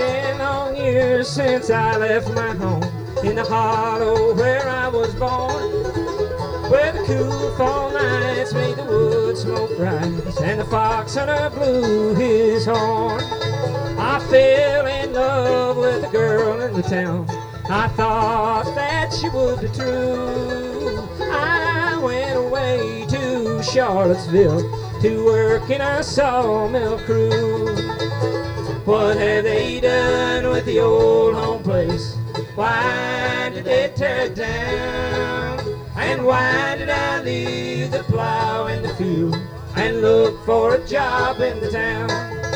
10 long years since I left my home in the hollow where I was born, where the cool fall nights made the wood smoke rise and the fox hunter blew his horn. I fell in love with a girl in the town. I thought that she would be true. I went away to Charlottesville to work in a sawmill crew. What have they done with the old home place? Why did they tear it down? And why did I leave the plow in the field and look for a job in the town?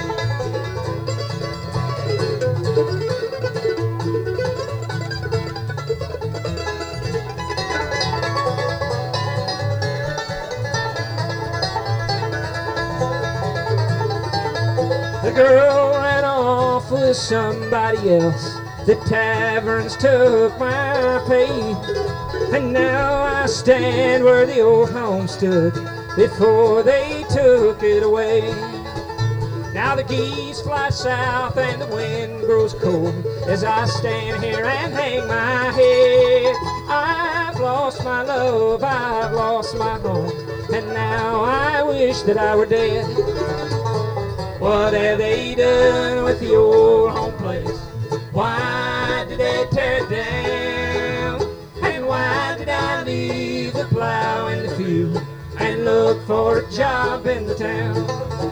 The girl ran off with somebody else. The taverns took my pay, and now I stand where the old home stood before they took it away. Now the geese fly south and the wind grows cold as I stand here and hang my head. I've lost my love, I've lost my home, and now I wish that I were dead. What have they done with the old home place? Why did they tear it down? And why did I leave the plow in the field and look for a job in the town?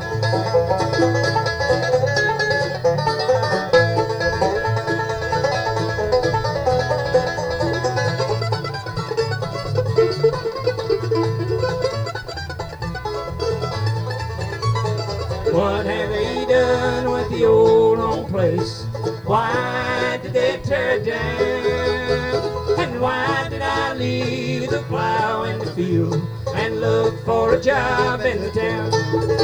What have they done with the old home place? Why did they tear it down? And why did I leave the plow in the field and look for a job in the town?